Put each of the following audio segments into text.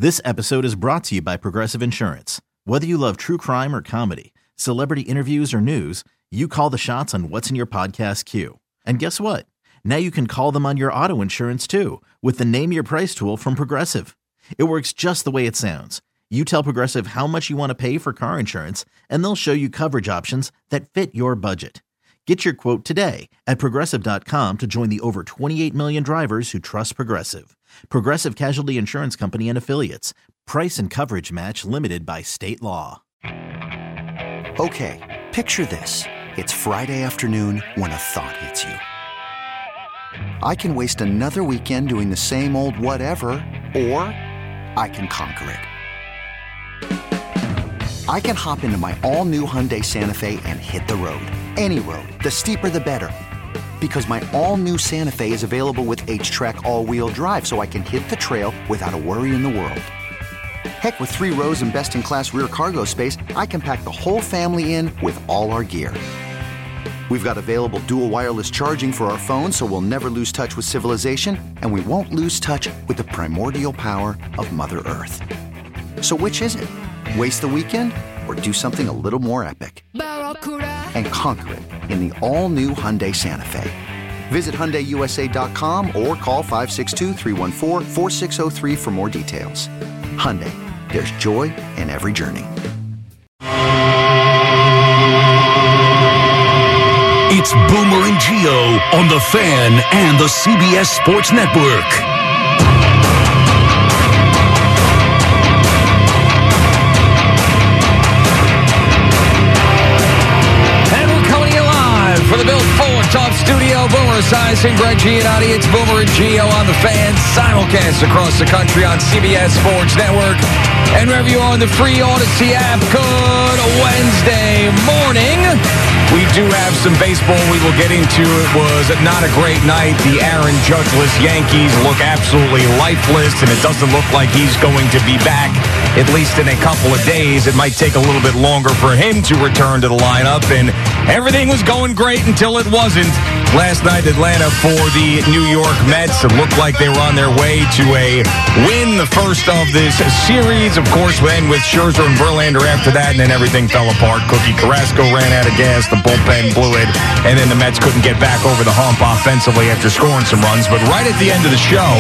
This episode is brought to you by Progressive Insurance. Whether you love true crime or comedy, celebrity interviews or news, you call the shots on what's in your podcast queue. And guess what? Now you can call them on your auto insurance too with the Name Your Price tool from Progressive. It works just the way it sounds. You tell Progressive how much you want to pay for car insurance, and they'll show you coverage options that fit your budget. Get your quote today at Progressive.com to join the over 28 million drivers who trust Progressive. Progressive Casualty Insurance Company and Affiliates. Price and coverage match limited by state law. Okay, picture this. It's Friday afternoon when a thought hits you. I can waste another weekend doing the same old whatever, or I can conquer it. I can hop into my all-new Hyundai Santa Fe and hit the road. Any road. The steeper, the better. Because my all-new Santa Fe is available with H-Track all-wheel drive, so I can hit the trail without a worry in the world. Heck, with 3 rows and best-in-class rear cargo space, I can pack the whole family in with all our gear. We've got available dual wireless charging for our phones, so we'll never lose touch with civilization, and we won't lose touch with the primordial power of Mother Earth. So which is it? Waste the weekend or do something a little more epic? And conquer it in the all-new Hyundai Santa Fe. Visit HyundaiUSA.com or call 562-314-4603 for more details. Hyundai, there's joy in every journey. It's Boomer and Gio on The Fan and the CBS Sports Network. For the Bill Fuller Top Studio, Boomer Esiason, Greg Giannotti, it's Boomer and Gio on The Fan, simulcast across the country on CBS Sports Network, and wherever you are on the free Odyssey app. Good Wednesday morning. We do have some baseball we will get into. It was not a great night. The Aaron Judge-less Yankees look absolutely lifeless, and it doesn't look like he's going to be back, at least in a couple of days. It might take a little bit longer for him to return to the lineup, and everything was going great until it wasn't. Last night, Atlanta for the New York Mets. It looked like they were on their way to a win, the first of this series. Of course, then with Scherzer and Verlander after that, and then everything fell apart. Cookie Carrasco ran out of gas. The bullpen blew it, and then the Mets couldn't get back over the hump offensively after scoring some runs. But right at the end of the show,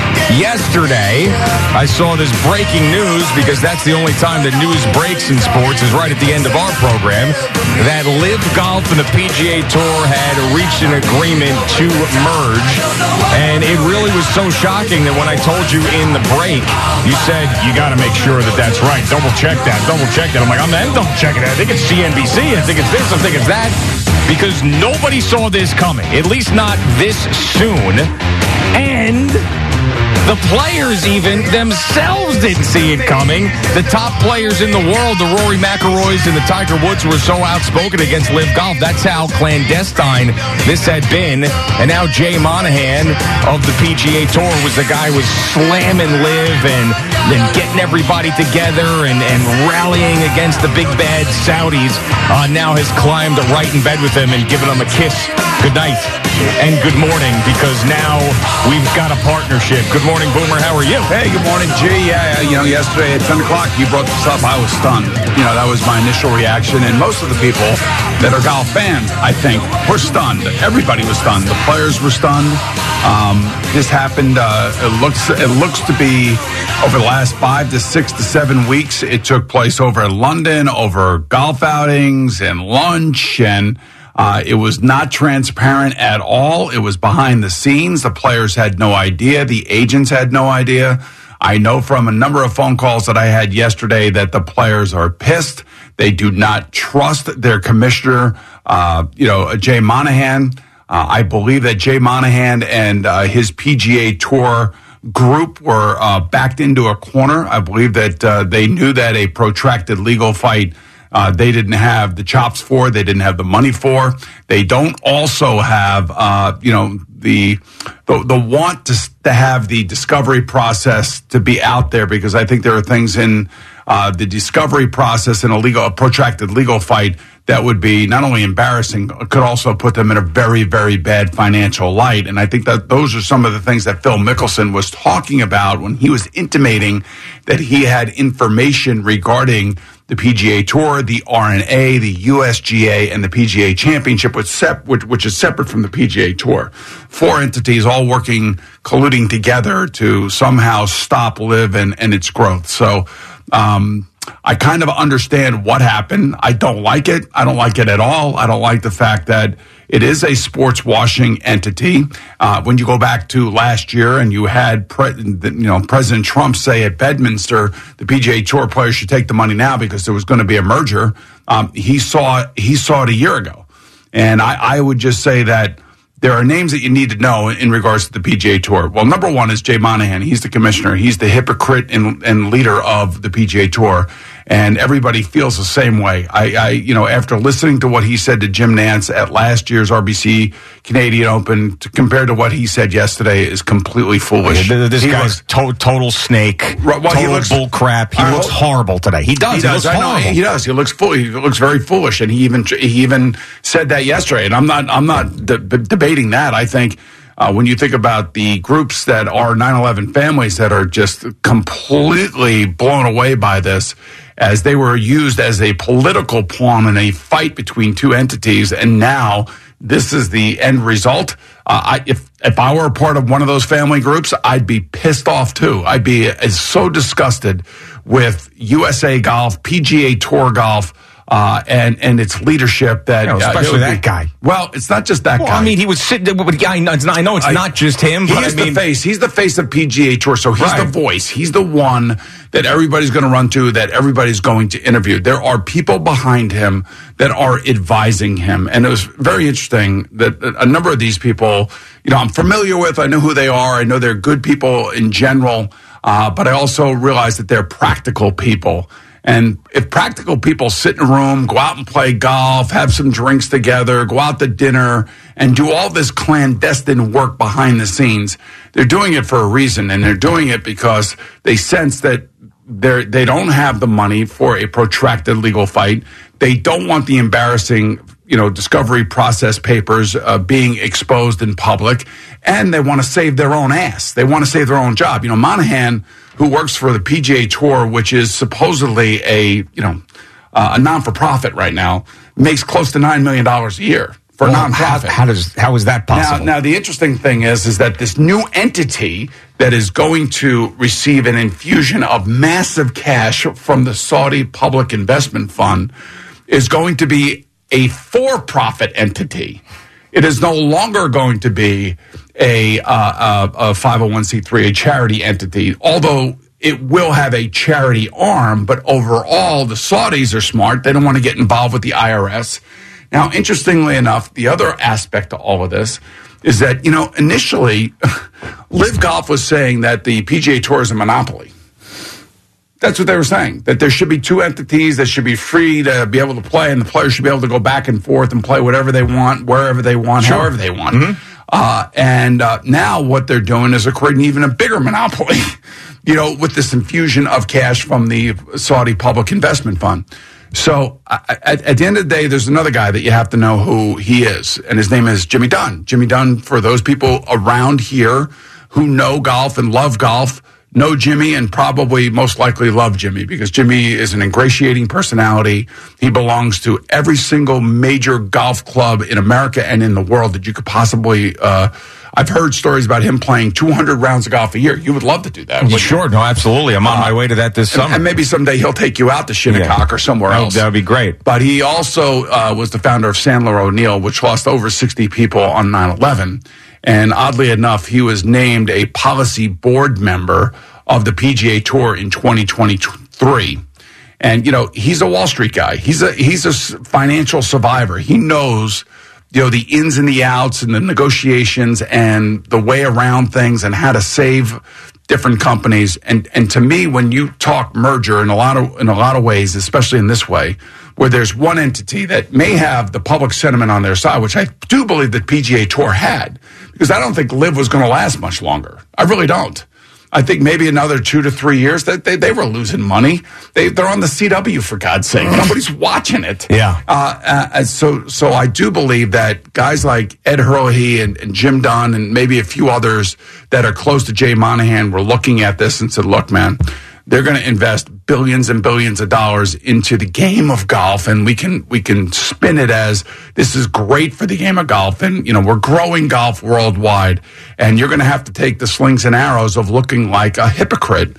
yesterday, I saw this breaking news, because that's the only time that news breaks in sports, is right at the end of our program, that LIV Golf and the PGA Tour had reached an agreement to merge. And it really was so shocking that when I told you in the break, you said, you got to make sure that that's right. Double check that. I'm like, I'm double checking it. I think it's CNBC. I think it's this. I think it's that. Because nobody saw this coming, at least not this soon. And the players even themselves didn't see it coming. The top players in the world, the Rory McIlroys and the Tiger Woods, were so outspoken against LIV Golf. That's how clandestine this had been. And now Jay Monahan of the PGA Tour was the guy who was slamming LIV and getting everybody together and rallying against the big bad Saudis. Now has climbed right in bed with them and given them a kiss. Good night and good morning, because now we've got a partnership. Good morning, Boomer. How are you? Hey, good morning, G. Yeah, yesterday at 10 o'clock, you brought this up. I was stunned. That was my initial reaction. And most of the people that are golf fans, I think, were stunned. Everybody was stunned. The players were stunned. This happened. It looks to be over the last 5 to 6 to 7 weeks. It took place over in London, over golf outings and lunch, and it was not transparent at all. It was behind the scenes. The players had no idea. The agents had no idea. I know from a number of phone calls that I had yesterday that the players are pissed. They do not trust their commissioner, Jay Monahan. I believe that Jay Monahan and his PGA Tour group were backed into a corner. I believe that they knew that a protracted legal fight they didn't have the chops for, they didn't have the money for. They don't also have, the want to have the discovery process to be out there, because I think there are things in the discovery process in a protracted legal fight that would be not only embarrassing, could also put them in a very, very bad financial light. And I think that those are some of the things that Phil Mickelson was talking about when he was intimating that he had information regarding the PGA Tour, the R&A, the USGA, and the PGA Championship, which is separate from the PGA Tour. 4 entities all colluding together to somehow stop LIV and its growth. So I kind of understand what happened. I don't like it. I don't like it at all. I don't like the fact that it is a sports washing entity. When you go back to last year and you had President Trump say at Bedminster the PGA Tour players should take the money now because there was going to be a merger, he saw it a year ago. And I would just say that there are names that you need to know in regards to the PGA Tour. Well, number one is Jay Monahan. He's the commissioner. He's the hypocrite and leader of the PGA Tour. And everybody feels the same way. After listening to what he said to Jim Nantz at last year's RBC Canadian Open, compared to what he said yesterday, is completely foolish. This guy's total snake, total bull crap. He looks horrible today. He does. He looks horrible. He does. He looks very foolish, and he even said that yesterday. And I'm not debating that. I think. When you think about the groups that are 9/11 families that are just completely blown away by this, as they were used as a political pawn in a fight between two entities, and now this is the end result. If I were a part of one of those family groups, I'd be pissed off too. I'd be so disgusted with USA Golf, PGA Tour Golf, and its leadership that especially that guy. Well, it's not just that guy. I mean, he would sit. I know it's not just him. But He's the face. He's the face of PGA Tour. So he's the voice. He's the one that everybody's going to run to. That everybody's going to interview. There are people behind him that are advising him, and it was very interesting that a number of these people, I'm familiar with. I know who they are. I know they're good people in general, but I also realize that they're practical people. And if practical people sit in a room, go out and play golf, have some drinks together, go out to dinner, and do all this clandestine work behind the scenes, they're doing it for a reason. And they're doing it because they sense that they don't have the money for a protracted legal fight. They don't want the embarrassing, discovery process papers being exposed in public. And they want to save their own ass. They want to save their own job. Monahan, who works for the PGA Tour, which is supposedly a non-for-profit right now, makes close to $9 million a year for non-profit. How is that possible? Now the interesting thing is that this new entity that is going to receive an infusion of massive cash from the Saudi Public Investment Fund is going to be a for-profit entity. It is no longer going to be a 501c3, a charity entity, although it will have a charity arm. But overall, the Saudis are smart. They don't want to get involved with the IRS. Now, interestingly enough, the other aspect to all of this is that, initially, LIV Golf was saying that the PGA Tour is a monopoly. That's what they were saying, that there should be two entities that should be free to be able to play, and the players should be able to go back and forth and play whatever they want, wherever they want, however they want. Mm-hmm. Now what they're doing is they're creating even a bigger monopoly, with this infusion of cash from the Saudi Public Investment Fund. So at the end of the day, there's another guy that you have to know who he is, and his name is Jimmy Dunn. Jimmy Dunn, for those people around here who know golf and love golf, know Jimmy and probably most likely love Jimmy, because Jimmy is an ingratiating personality. He belongs to every single major golf club in America and in the world that you could possibly I've heard stories about him playing 200 rounds of golf a year. You would love to do that. Sure. No, absolutely. I'm on my way to that this summer. And maybe someday he'll take you out to Shinnecock or somewhere else. That would be great. But he also was the founder of Sandler O'Neill, which lost over 60 people on 9/11. And oddly enough, he was named a policy board member of the PGA Tour in 2023. And, he's a Wall Street guy. He's a financial survivor. He knows, the ins and the outs and the negotiations and the way around things and how to save different companies. And to me, when you talk merger in a lot of ways, especially in this way, where there's one entity that may have the public sentiment on their side, which I do believe that PGA Tour had, because I don't think LIV was going to last much longer. I really don't. I think maybe another 2 to 3 years. They were losing money. They're on the CW, for God's sake. Nobody's watching it. Yeah. So I do believe that guys like Ed Hurley and Jim Dunn and maybe a few others that are close to Jay Monahan were looking at this and said, look, man, they're going to invest billions and billions of dollars into the game of golf, and we can spin it as this is great for the game of golf, and we're growing golf worldwide, and you're going to have to take the slings and arrows of looking like a hypocrite.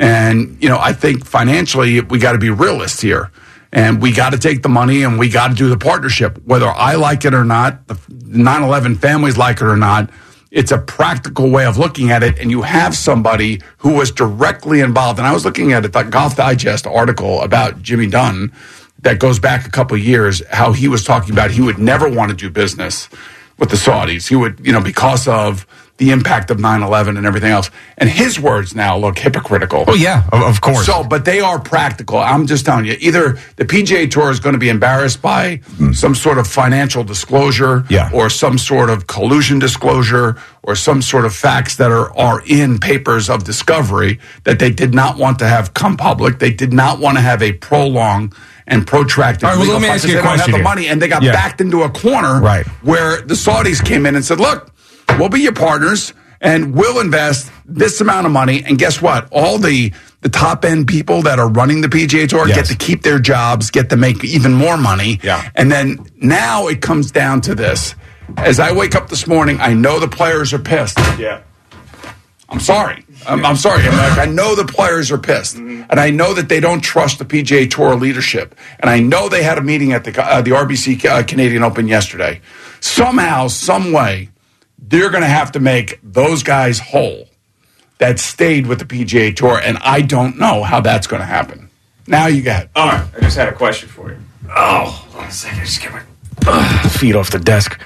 And I think financially we got to be realists here, and we got to take the money and we got to do the partnership, whether I like it or not, the 9/11 families like it or not. It's a practical way of looking at it, and you have somebody who was directly involved. And I was looking at the Golf Digest article about Jimmy Dunn that goes back a couple of years, how he was talking about he would never want to do business with the Saudis. He would, because of the impact of 9/11 and everything else. And his words now look hypocritical. Oh, yeah, of course. So, but they are practical. I'm just telling you, either the PGA Tour is going to be embarrassed by some sort of financial disclosure or some sort of collusion disclosure or some sort of facts that are in papers of discovery that they did not want to have come public. They did not want to have a prolonged and protracted. All right, well, let me ask you a question. They don't have the money, and they got backed into a corner where the Saudis came in and said, look, we'll be your partners, and we'll invest this amount of money. And guess what? All the top-end people that are running the PGA Tour get to keep their jobs, get to make even more money. Yeah. And then now it comes down to this. As I wake up this morning, I know the players are pissed. Yeah. I'm sorry. I'm sorry. I know the players are pissed. And I know that they don't trust the PGA Tour leadership. And I know they had a meeting at the RBC Canadian Open yesterday. Somehow, some way, they're going to have to make those guys whole that stayed with the PGA Tour, and I don't know how that's going to happen. Now you got it. All right, I just had a question for you. Oh, hold on a second. Just get my feet off the desk.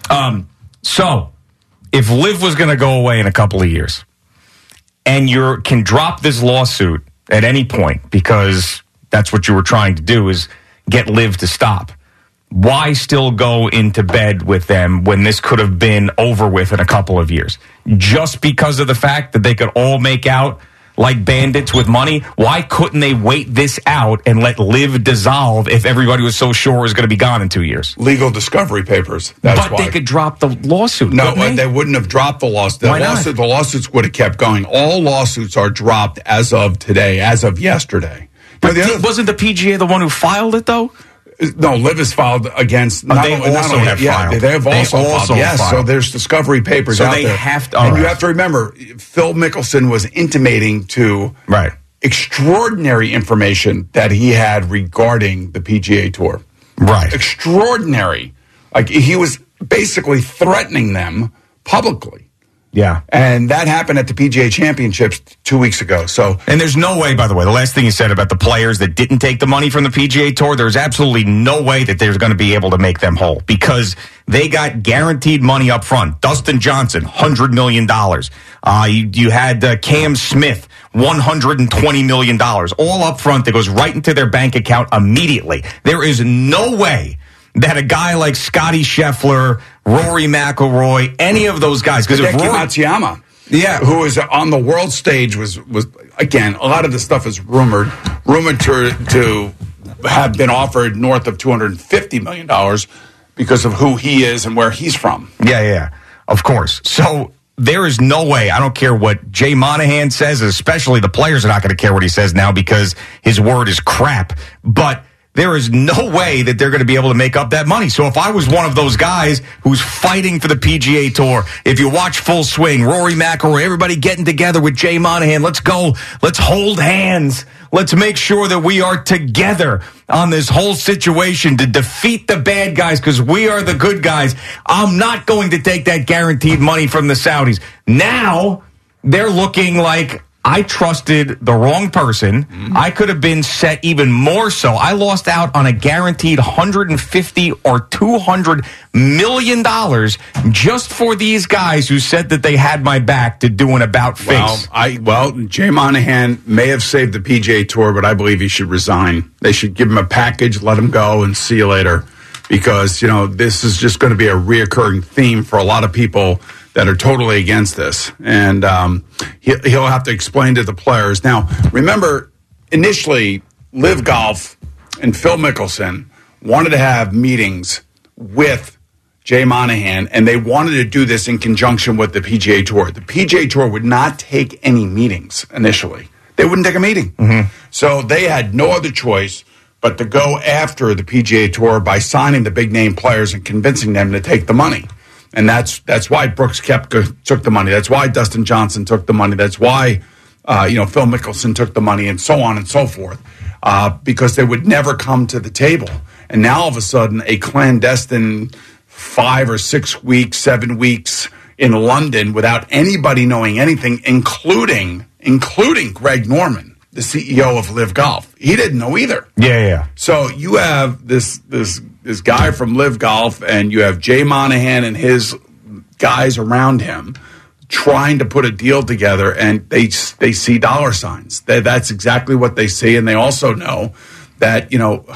So, if LIV was going to go away in a couple of years, and you can drop this lawsuit at any point because that's what you were trying to do is get LIV to stop, why still go into bed with them when this could have been over with in a couple of years? Just because of the fact that they could all make out like bandits with money? Why couldn't they wait this out and let LIV dissolve if everybody was so sure it was going to be gone in 2 years? Legal discovery papers. That's why. They could drop the lawsuit. No, they wouldn't have dropped the lawsuit. The lawsuits would have kept going. All lawsuits are dropped as of today, as of yesterday. But wasn't the PGA the one who filed it, though? No, LIV has filed against. They also have filed. They have also filed. Yes, so there's discovery papers out there. So they have to. And you have to remember, Phil Mickelson was intimating to extraordinary information that he had regarding the PGA Tour. Right. Extraordinary. Like, he was basically threatening them publicly. Yeah. And that happened at the PGA Championships 2 weeks ago. And there's no way, by the way, the last thing you said about the players that didn't take the money from the PGA Tour, there's absolutely no way that they're going to be able to make them whole because they got guaranteed money up front. Dustin Johnson, $100 million. You had Cam Smith, $120 million. All up front that goes right into their bank account immediately. There is no way that a guy like Scotty Scheffler, Rory McIlroy, any of those guys, because if Matsuyama, who was on the world stage, was again, a lot of this stuff is rumored to have been offered north of $250 million because of who he is and where he's from. Yeah, of course. So there is no way, I don't care what Jay Monahan says, especially the players are not going to care what he says now because his word is crap, but there is no way that they're going to be able to make up that money. So if I was one of those guys who's fighting for the PGA Tour, if you watch Full Swing, Rory McIlroy, everybody getting together with Jay Monahan, let's go, let's hold hands, let's make sure that we are together on this whole situation to defeat the bad guys because we are the good guys. I'm not going to take that guaranteed money from the Saudis. Now they're looking like I trusted the wrong person. I could have been set even more so. I lost out on a guaranteed $150 or $200 million just for these guys who said that they had my back to do an about face. Well, Jay Monahan may have saved the PGA Tour, but I believe he should resign. They should give him a package, let him go, and see you later. Because, this is just going to be a reoccurring theme for a lot of people that are totally against this. And he'll have to explain to the players. Now, remember, initially, Live Golf and Phil Mickelson wanted to have meetings with Jay Monahan, and they wanted to do this in conjunction with the PGA Tour. The PGA Tour would not take any meetings initially. They wouldn't take a meeting. Mm-hmm. So they had no other choice but to go after the PGA Tour by signing the big-name players and convincing them to take the money. And that's why Brooks Koepka took the money. That's why Dustin Johnson took the money. That's why, Phil Mickelson took the money, and so on and so forth, because they would never come to the table. And now all of a sudden, a clandestine 5 or 6 weeks, 7 weeks in London without anybody knowing anything, including Greg Norman, the CEO of Live Golf. He didn't know either. Yeah. So you have this guy from Live Golf, and you have Jay Monahan and his guys around him trying to put a deal together, and they see dollar signs. That's exactly what they see, and they also know that,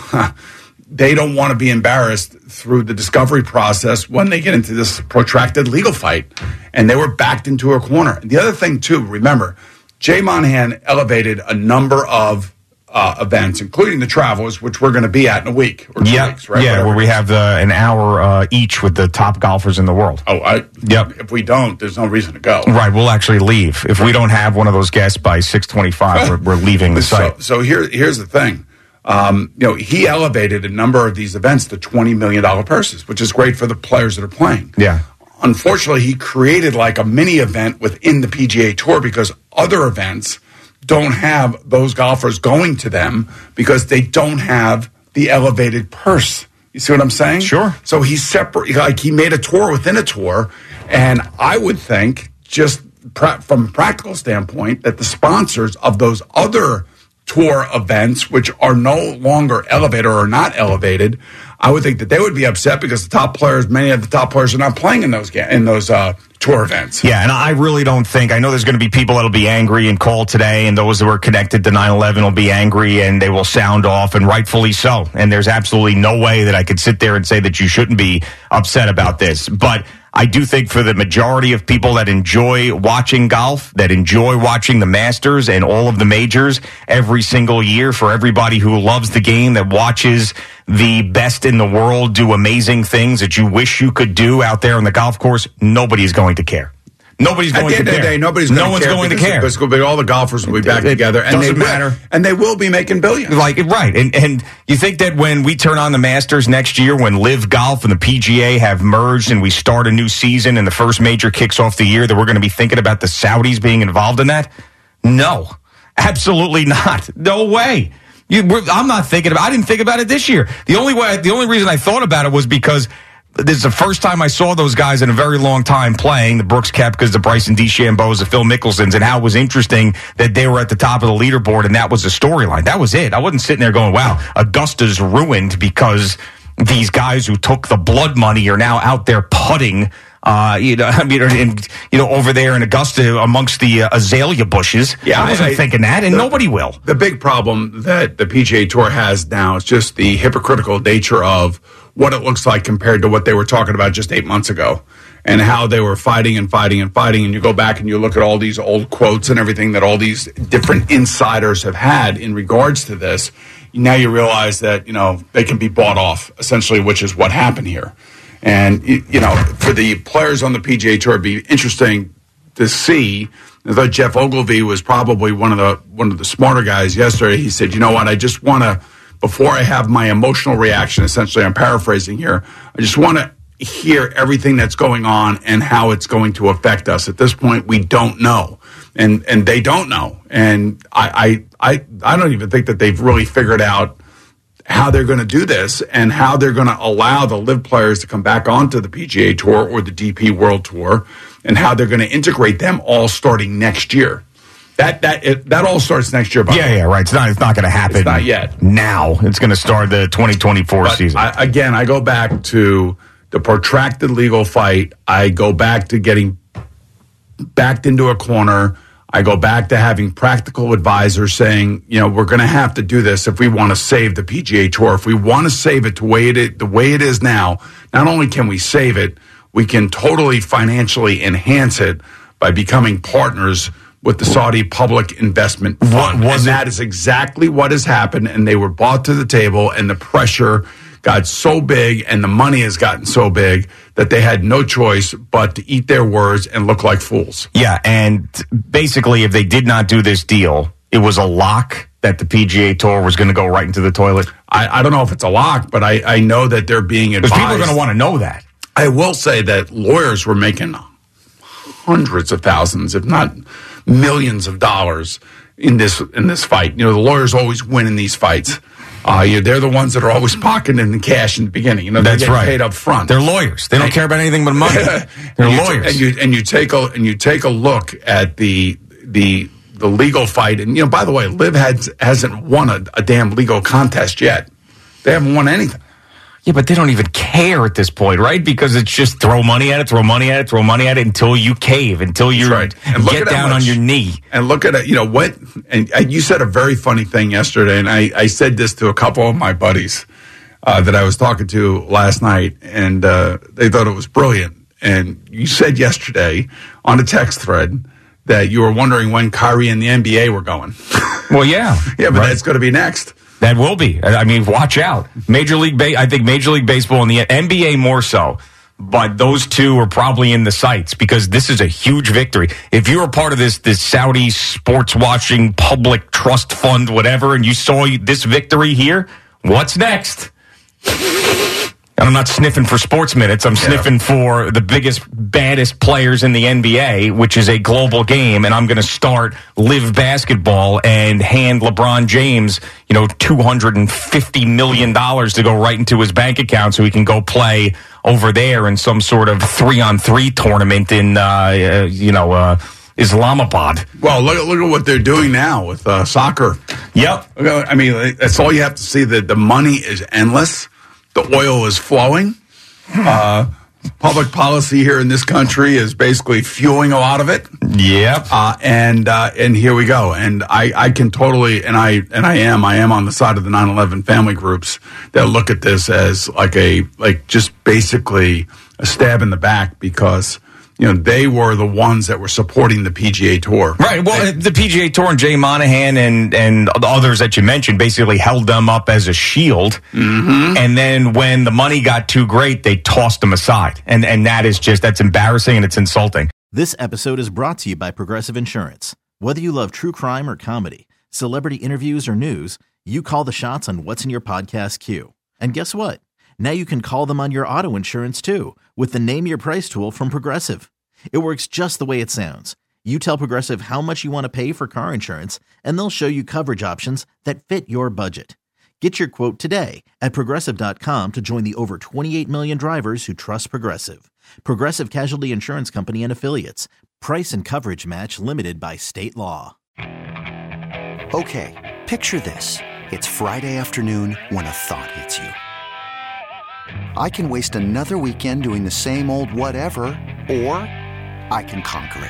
they don't want to be embarrassed through the discovery process when they get into this protracted legal fight, and they were backed into a corner. And the other thing, too, remember, Jay Monahan elevated a number of events, including the Travelers, which we're going to be at in a week or 2 weeks, right? Yeah, where we have an hour each with the top golfers in the world. If we don't, there's no reason to go. Right, we'll actually leave. If we don't have one of those guests by 6:25, we're leaving the site. So here's the thing. He elevated a number of these events to $20 million purses, which is great for the players that are playing. Yeah. Unfortunately, he created like a mini event within the PGA Tour because other events don't have those golfers going to them because they don't have the elevated purse. You see what I'm saying? Sure. So he's separate. Like he made a tour within a tour, and I would think, just from a practical standpoint, that the sponsors of those other tour events, which are no longer elevated or are not elevated, I would think that they would be upset because many of the top players are not playing in those tour events. Yeah, and I really don't think, I know there's going to be people that'll be angry and call today, and those that were connected to 9/11 will be angry, and they will sound off, and rightfully so. And there's absolutely no way that I could sit there and say that you shouldn't be upset about this. But I do think for the majority of people that enjoy watching golf, that enjoy watching the Masters and all of the majors every single year, for everybody who loves the game, that watches the best in the world do amazing things that you wish you could do out there on the golf course, nobody's going to care. Nobody's going to care. At the end of the day, no one's going to care. Because all the golfers will be back together, and doesn't matter. And they will be making billions. Right. And you think that when we turn on the Masters next year, when Live Golf and the PGA have merged and we start a new season and the first major kicks off the year, that we're going to be thinking about the Saudis being involved in that? No, absolutely not. No way. I didn't think about it this year. The only reason I thought about it was because this is the first time I saw those guys in a very long time playing, the Brooks Koepkas, the Bryson DeChambeaus, the Phil Mickelsons, and how it was interesting that they were at the top of the leaderboard, and that was the storyline. That was it. I wasn't sitting there going, wow, Augusta's ruined because these guys who took the blood money are now out there putting, over there in Augusta amongst the azalea bushes. Yeah, I wasn't thinking that, and nobody will. The big problem that the PGA Tour has now is just the hypocritical nature of what it looks like compared to what they were talking about just 8 months ago, and how they were fighting. And you go back and you look at all these old quotes and everything that all these different insiders have had in regards to this. Now you realize that, they can be bought off, essentially, which is what happened here. And, for the players on the PGA Tour, it'd be interesting to see. I thought Jeff Ogilvy was probably one of the smarter guys yesterday. He said, you know what, I just want to, before I have my emotional reaction, essentially, I'm paraphrasing here, I just want to hear everything that's going on and how it's going to affect us. At this point, we don't know. And they don't know. And I don't even think that they've really figured out how they're going to do this and how they're going to allow the LIV players to come back onto the PGA Tour or the DP World Tour, and how they're going to integrate them all starting next year. That all starts next year. Yeah, right. It's not going to happen. It's not yet. Now it's going to start the 2024 season. I go back to the protracted legal fight. I go back to getting backed into a corner. I go back to having practical advisors saying, we're going to have to do this if we want to save the PGA Tour. If we want to save it the way it is now, not only can we save it, we can totally financially enhance it by becoming partners with the Saudi Public Investment Fund. And that is exactly what has happened, and they were brought to the table, and the pressure got so big and the money has gotten so big that they had no choice but to eat their words and look like fools. Yeah, and basically if they did not do this deal, it was a lock that the PGA Tour was going to go right into the toilet. I don't know if it's a lock, but I know that they're being advised. Because people are going to want to know that. I will say that lawyers were making hundreds of thousands, if not millions of dollars in this fight. The lawyers always win in these fights. They're the ones that are always pocketing the cash in the beginning. That's they get right. paid up front. They're lawyers. They don't care about anything but money. They're lawyers. And you take a look at the legal fight. And by the way, Liv hasn't won a damn legal contest yet. They haven't won anything. Yeah, but they don't even care at this point, right? Because it's just throw money at it until you cave, until you get down on your knee. And look at it, and you said a very funny thing yesterday, and I said this to a couple of my buddies that I was talking to last night, and they thought it was brilliant. And you said yesterday on a text thread that you were wondering when Kyrie and the NBA were going. Well, yeah. Yeah, but that's going to be next. That will be. I mean, watch out. I think Major League Baseball and the NBA more so, but those two are probably in the sights because this is a huge victory. If you were part of this Saudi sports watching public trust fund, whatever, and you saw this victory here, what's next? And I'm not sniffing for sports minutes. I'm sniffing for the biggest, baddest players in the NBA, which is a global game. And I'm going to start Live Basketball and hand LeBron James, $250 million to go right into his bank account so he can go play over there in some sort of 3-on-3 tournament in, Islamabad. Well, look at what they're doing now with soccer. Yep. I mean, that's all you have to see. That the money is endless. The oil is flowing. Public policy here in this country is basically fueling a lot of it. Yep. And here we go. And I can totally, and I am on the side of the 9/11 family groups that look at this as just basically a stab in the back because they were the ones that were supporting the PGA Tour. Right. Well, the PGA Tour and Jay Monahan and the others that you mentioned basically held them up as a shield. Mm-hmm. And then when the money got too great, they tossed them aside. And that's embarrassing and it's insulting. This episode is brought to you by Progressive Insurance. Whether you love true crime or comedy, celebrity interviews or news, you call the shots on what's in your podcast queue. And guess what? Now you can call them on your auto insurance too with the Name Your Price tool from Progressive. It works just the way it sounds. You tell Progressive how much you want to pay for car insurance, and they'll show you coverage options that fit your budget. Get your quote today at Progressive.com to join the over 28 million drivers who trust Progressive. Progressive Casualty Insurance Company and Affiliates. Price and coverage match limited by state law. Okay, picture this. It's Friday afternoon when a thought hits you. I can waste another weekend doing the same old whatever, or I can conquer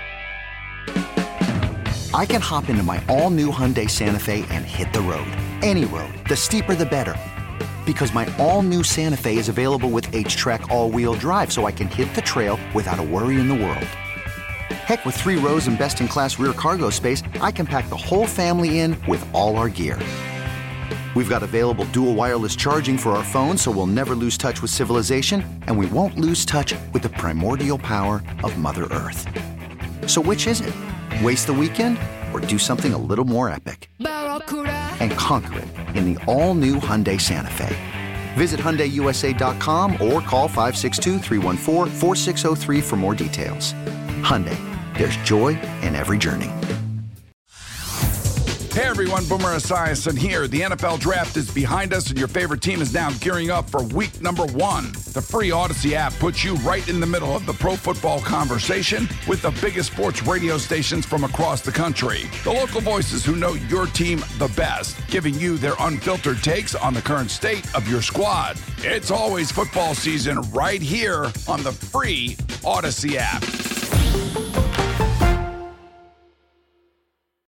it. I can hop into my all-new Hyundai Santa Fe and hit the road. Any road. The steeper, the better. Because my all-new Santa Fe is available with H-Track all-wheel drive, so I can hit the trail without a worry in the world. Heck, with 3 rows and best-in-class rear cargo space, I can pack the whole family in with all our gear. We've got available dual wireless charging for our phones, so we'll never lose touch with civilization, and we won't lose touch with the primordial power of Mother Earth. So which is it? Waste the weekend or do something a little more epic? And conquer it in the all-new Hyundai Santa Fe. Visit HyundaiUSA.com or call 562-314-4603 for more details. Hyundai, there's joy in every journey. Hey everyone, Boomer Esiason here. The NFL draft is behind us and your favorite team is now gearing up for week number 1. The free Odyssey app puts you right in the middle of the pro football conversation with the biggest sports radio stations from across the country. The local voices who know your team the best, giving you their unfiltered takes on the current state of your squad. It's always football season right here on the free Odyssey app.